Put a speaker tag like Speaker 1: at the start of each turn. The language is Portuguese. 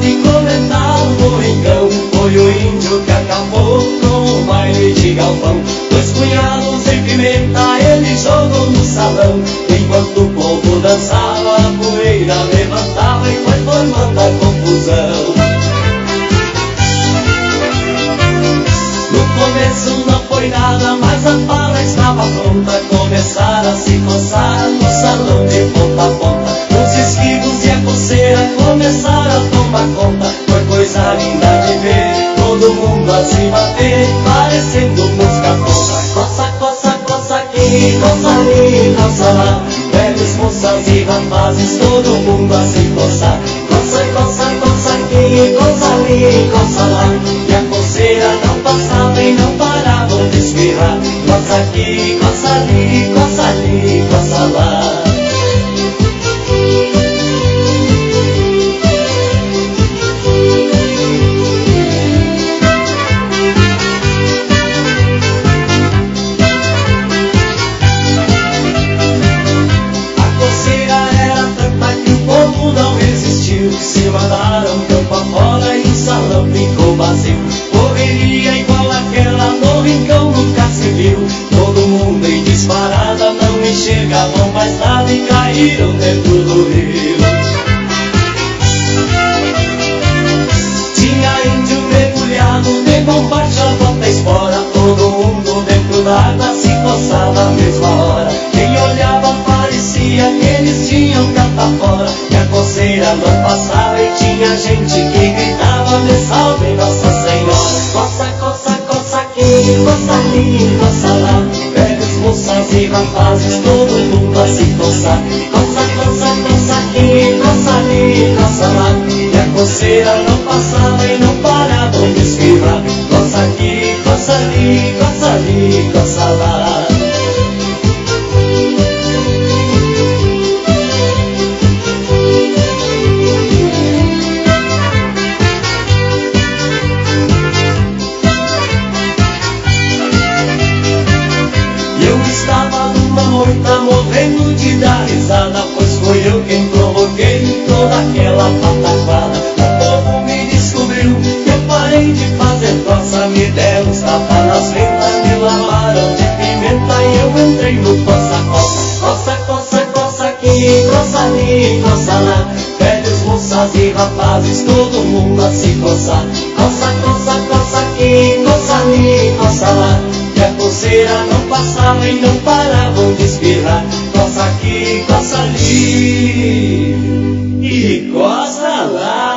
Speaker 1: de comentar no rincão. Foi o índio que acabou com o baile de galpão. 2 punhados de pimenta ele jogou no salão. Enquanto o povo dançava, a poeira levantava e foi formando a confusão. No começo não foi nada, mas a fala estava pronta. Começaram a se coçar no salão de ponta a ponta. Os esquivos e a coceira começaram a tomar conta. Foi coisa linda de ver, todo mundo a se bater, parecendo música tonta. Coça, coça, coça aqui, coça ali, coça lá. Velhos, moças e rapazes, todo mundo a se coçar. Coça, coça, coça aqui, coça ali, coça lá. E a coceira não passava e não paravam de espirrar. Coça aqui, coça ali, coça ali, coça lá. Se mandaram campo afora e o salão ficou vazio. Correria igual aquela no rincão nunca se viu. Todo mundo em disparada, não enxergavam mais nada e caíram dentro do rio. Tinha índio mergulhado de bombacha, bota espora. Todo mundo dentro d'água se coçava à mesma hora. Quem olhava parecia que eles tinham cata fora. E a coceira não passava e tinha gente que gritava: me salve Nossa Senhora. Coça, coça, coça aqui, coça ali, coça lá. Velhos, moças e rapazes, todo mundo a se coçar. Coça, coça, coça aqui, coça ali, coça lá. E a coceira não passava e não paravam de espirrar. Coça aqui, coça ali, coça ali, coça lá. Tá morrendo de dar risada, pois foi eu quem provoquei toda aquela pataquada. O povo me descobriu que eu parei de fazer troça. Me deram uns tapas nas ventas, me lavaram de pimenta e eu entrei no coça-coça. Coça, coça, coça aqui, coça ali, coça lá. Velhos, moças e rapazes, todo mundo a se coçar. Coça, coça, coça aqui, coça ali, coça lá. E a coceira não passava e não paravam de espirrar. Coça aqui, coça ali e coça lá.